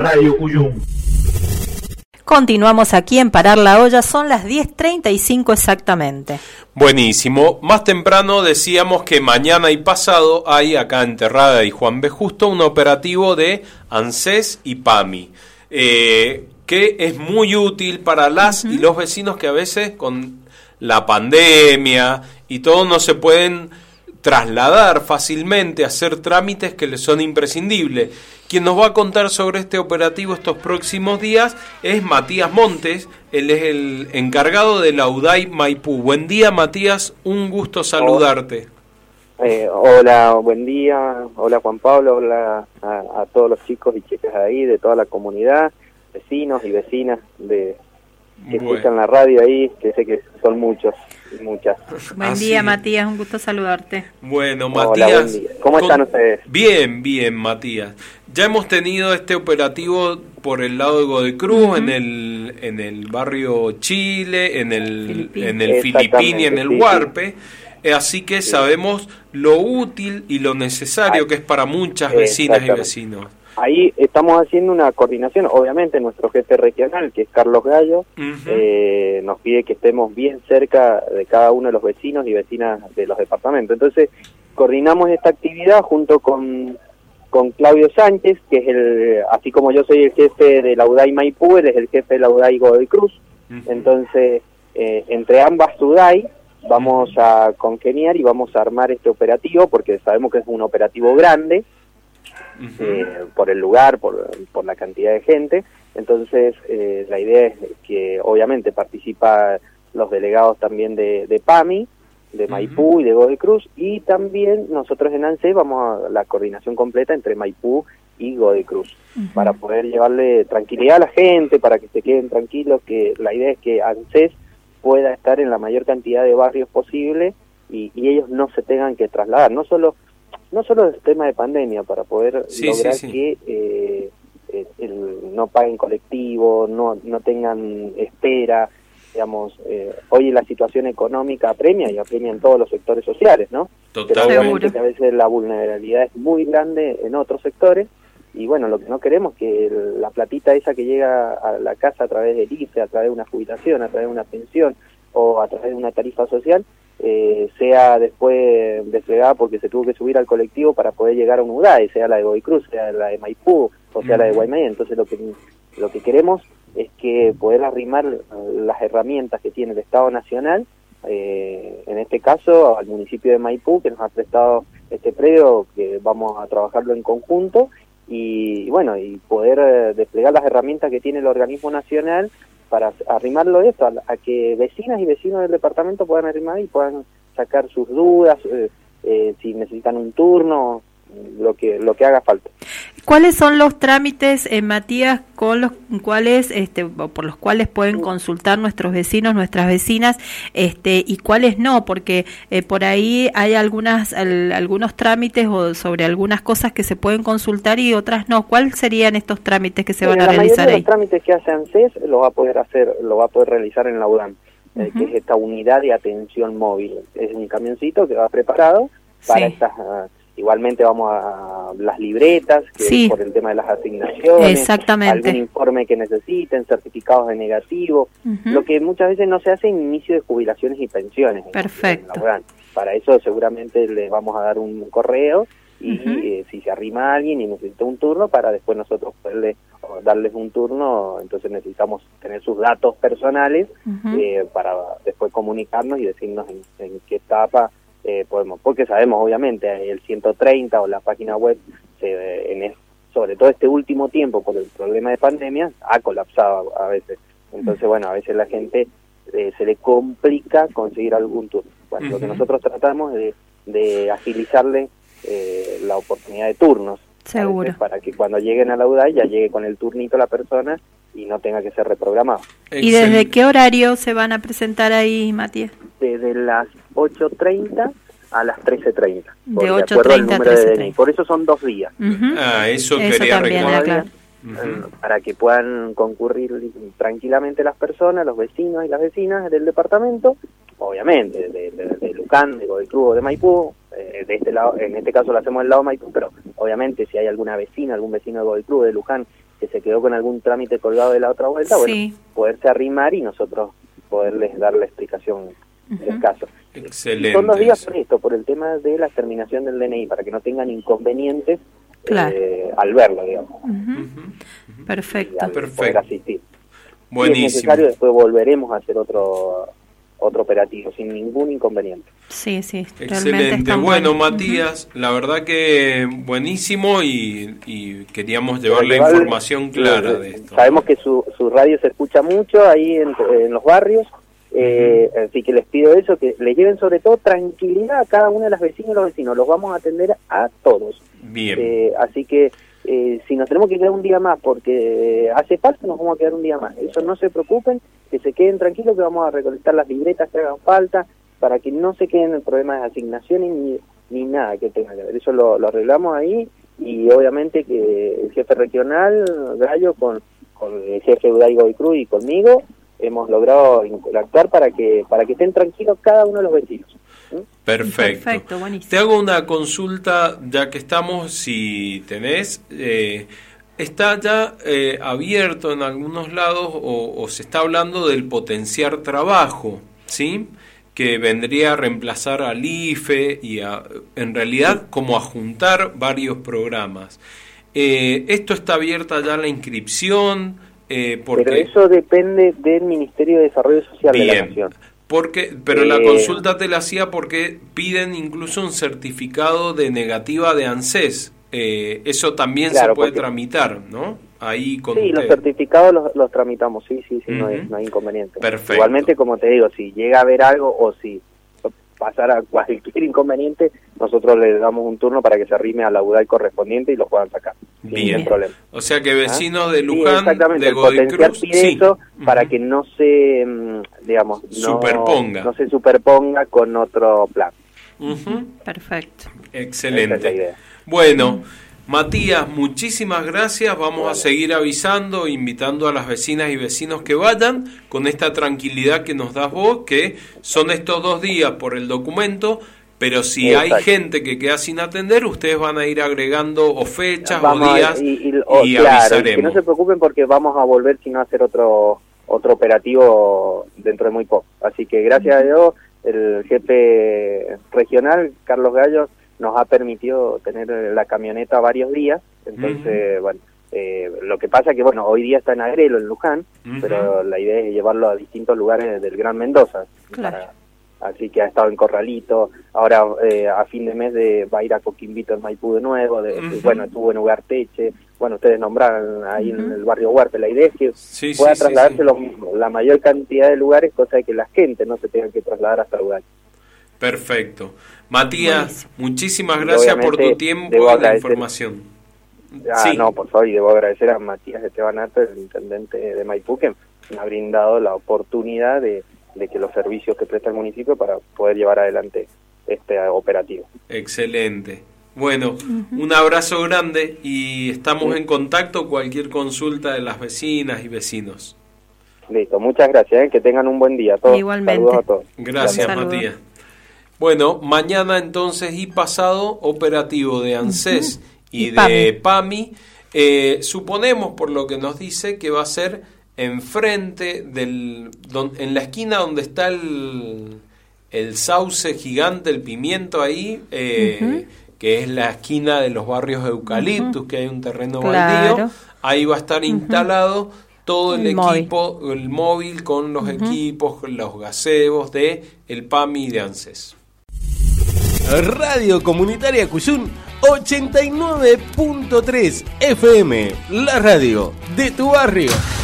Radio Cuyum. Continuamos aquí en Parar la Olla, son las 10:35 exactamente. Buenísimo. Más temprano decíamos que mañana y pasado hay acá en Terrada y Juan B. Justo un operativo de ANSES y PAMI, que es muy útil para las y los vecinos que a veces con la pandemia y todo no se pueden trasladar fácilmente, hacer trámites que les son imprescindibles. Quien nos va a contar sobre este operativo estos próximos días es Matías Montes. Él es el encargado de la UDAI Maipú. Buen día, Matías, un gusto saludarte. Hola, buen día. Hola, Juan Pablo. Hola a todos los chicos y chicas de ahí, de toda la comunidad, vecinos y vecinas que escuchan la radio ahí, que sé que son muchos y muchas. Buen día, Matías, un gusto saludarte. Bueno, Matías. Hola, buen día. ¿Cómo están ustedes? Bien, bien, Matías. Ya hemos tenido este operativo por el lado de Godecruz, en el barrio Chile, en el Filipín y en el Huarpe. Así que sabemos lo útil y lo necesario que es para muchas vecinas y vecinos. Ahí estamos haciendo una coordinación, obviamente nuestro jefe regional, que es Carlos Gallo, nos pide que estemos bien cerca de cada uno de los vecinos y vecinas de los departamentos. Entonces, coordinamos esta actividad junto con Claudio Sánchez, que es así como yo soy el jefe de la UDAI Maipú, él es el jefe de la UDAI Godoy Cruz. Entonces, entre ambas UDAI vamos a congeniar y vamos a armar este operativo, porque sabemos que es un operativo grande, por el lugar, por la cantidad de gente. Entonces la idea es que obviamente participa los delegados también de PAMI, de Maipú y de Godoy Cruz, y también nosotros en ANSES vamos a la coordinación completa entre Maipú y Godoy Cruz, para poder llevarle tranquilidad a la gente, para que se queden tranquilos, que la idea es que ANSES pueda estar en la mayor cantidad de barrios posible y ellos no se tengan que trasladar, no solo el tema de pandemia, para poder lograr que no paguen colectivo, no tengan espera, digamos. Hoy la situación económica apremia y apremia en todos los sectores sociales, ¿no? Pero obviamente que a veces la vulnerabilidad es muy grande en otros sectores, y bueno, lo que no queremos es que la platita esa que llega a la casa a través del IFE, a través de una jubilación, a través de una pensión o a través de una tarifa social, sea después desplegada porque se tuvo que subir al colectivo para poder llegar a un UDAI, sea la de Godoy Cruz, sea la de Maipú o sea la de Guaymallén. Entonces lo que queremos es que poder arrimar las herramientas que tiene el Estado Nacional, en este caso al municipio de Maipú, que nos ha prestado este predio, que vamos a trabajarlo en conjunto, y bueno, y poder desplegar las herramientas que tiene el organismo nacional para arrimarlo esto, a que vecinas y vecinos del departamento puedan arrimar y puedan sacar sus dudas, si necesitan un turno, lo que haga falta. ¿Cuáles son los trámites, Matías, con los cuales, por los cuales pueden consultar nuestros vecinos, nuestras vecinas, y cuáles no? Porque por ahí hay algunos trámites o sobre algunas cosas que se pueden consultar y otras no. ¿Cuáles serían estos trámites que se van a realizar ahí? Los trámites que hace ANSES lo va a poder realizar en la UDAM, que es esta unidad de atención móvil. Es un camioncito que va preparado para estas. Igualmente vamos a las libretas, que por el tema de las asignaciones, algún informe que necesiten, certificados de negativo, lo que muchas veces no se hace en inicio de jubilaciones y pensiones. Perfecto. Para eso seguramente les vamos a dar un correo y si se arrima alguien y necesita un turno, para después nosotros darles un turno, entonces necesitamos tener sus datos personales para después comunicarnos y decirnos en qué etapa podemos, porque sabemos obviamente el 130 o la página web sobre todo este último tiempo por el problema de pandemia ha colapsado a veces. Entonces bueno, a veces la gente se le complica conseguir algún turno. Bueno, lo que nosotros tratamos de agilizarle la oportunidad de turnos, seguro, para que cuando lleguen a la UDAI ya llegue con el turnito la persona y no tenga que ser reprogramado. ¿Y desde qué horario se van a presentar ahí, Matías? Desde las 8:30 a las 13:30. De 8:30 a 13:30. Por eso son 2 días. Eso quería recordar. Para que puedan concurrir tranquilamente las personas, los vecinos y las vecinas del departamento, obviamente, de Luján, de Godoy Cruz o de Maipú. De este lado, en este caso lo hacemos del lado de Maipú, pero obviamente si hay alguna vecina, algún vecino de Godoy Cruz, de Luján, que se quedó con algún trámite colgado de la otra vuelta, sí. Bueno, poderse arrimar y nosotros poderles dar la explicación del caso. Excelente. Son 2 días por esto, por el tema de la terminación del DNI, para que no tengan inconvenientes al verlo, digamos. Perfecto. Al poder asistir. Buenísimo. Si es necesario, después volveremos a hacer otro operativo, sin ningún inconveniente. Sí, excelente. Bueno, Matías, la verdad que buenísimo y queríamos llevarle información clara de esto. Sabemos que su radio se escucha mucho ahí en los barrios, así que les pido eso, que les lleven sobre todo tranquilidad a cada una de las vecinas y los vecinos, los vamos a atender a todos. Bien. Así que si nos tenemos que quedar un día más porque hace falta, nos vamos a quedar un día más. Eso no se preocupen, que se queden tranquilos, que vamos a recolectar las libretas que hagan falta, para que no se queden en problemas de asignaciones ni nada que tenga que ver. Eso lo arreglamos ahí, y obviamente que el jefe regional, Gallo, con el jefe Udaigo y Cruz y conmigo, hemos logrado interactuar para que estén tranquilos cada uno de los vecinos. Perfecto, buenísimo. Te hago una consulta, ya que estamos, si tenés, está ya abierto en algunos lados o se está hablando del potenciar trabajo, ¿sí? Que vendría a reemplazar al IFE y en realidad como a juntar varios programas. ¿Esto está abierta ya la inscripción? Porque... Pero eso depende del Ministerio de Desarrollo Social de la Nación. Pero la consulta te la hacía porque piden incluso un certificado de negativa de ANSES. Eso también se puede tramitar, ¿no? Ahí con sí, usted. Los certificados los tramitamos, sí, no hay inconveniente. Perfecto. Igualmente, como te digo, si llega a haber algo o si pasara cualquier inconveniente, nosotros le damos un turno para que se arrime a la UDAI correspondiente y lo puedan sacar. Bien. Sin problema. O sea que vecinos de Luján, de Godoy Cruz, pide eso para que no se, digamos, no se superponga con otro plan. Perfecto. Excelente. Esa es la idea. Bueno, Matías, muchísimas gracias. Vamos a seguir avisando, invitando a las vecinas y vecinos que vayan con esta tranquilidad que nos das vos, que son estos 2 días por el documento, pero si hay gente que queda sin atender, ustedes van a ir agregando o fechas o días y avisaremos. Que no se preocupen porque vamos a volver sino a hacer otro operativo dentro de muy poco. Así que gracias a Dios, el jefe regional, Carlos Gallo, nos ha permitido tener la camioneta varios días. Entonces, bueno, lo que pasa que, bueno, hoy día está en Agrelo, en Luján, pero la idea es llevarlo a distintos lugares del Gran Mendoza. Claro. Así que ha estado en Corralito, ahora a fin de mes va a ir a Coquimbito en Maipú de nuevo, bueno, estuvo en Ugarteche, bueno, ustedes nombraron ahí en el barrio Huarte. La idea es que pueda trasladarse la mayor cantidad de lugares, cosa de que la gente no se tenga que trasladar hasta lugares. Perfecto. Matías, muchísimas gracias por tu tiempo y la información. No, por favor, y debo agradecer a Matías Esteban Arto, el intendente de Maipú, que me ha brindado la oportunidad de que los servicios que presta el municipio para poder llevar adelante este operativo. Excelente. Bueno, un abrazo grande y estamos en contacto. Cualquier consulta de las vecinas y vecinos. Listo, muchas gracias, que tengan un buen día a todos. Igualmente. Saludos a todos. Gracias, Matías. Bueno, mañana entonces y pasado operativo de ANSES y de PAMI. Suponemos, por lo que nos dice, que va a ser enfrente en la esquina donde está el sauce gigante, el pimiento ahí, que es la esquina de los barrios Eucaliptus, que hay un terreno baldío. Ahí va a estar instalado todo el equipo, el móvil con los equipos, los gazebos de el PAMI y de ANSES. Radio Comunitaria Cuyún 89.3 FM, la radio de tu barrio.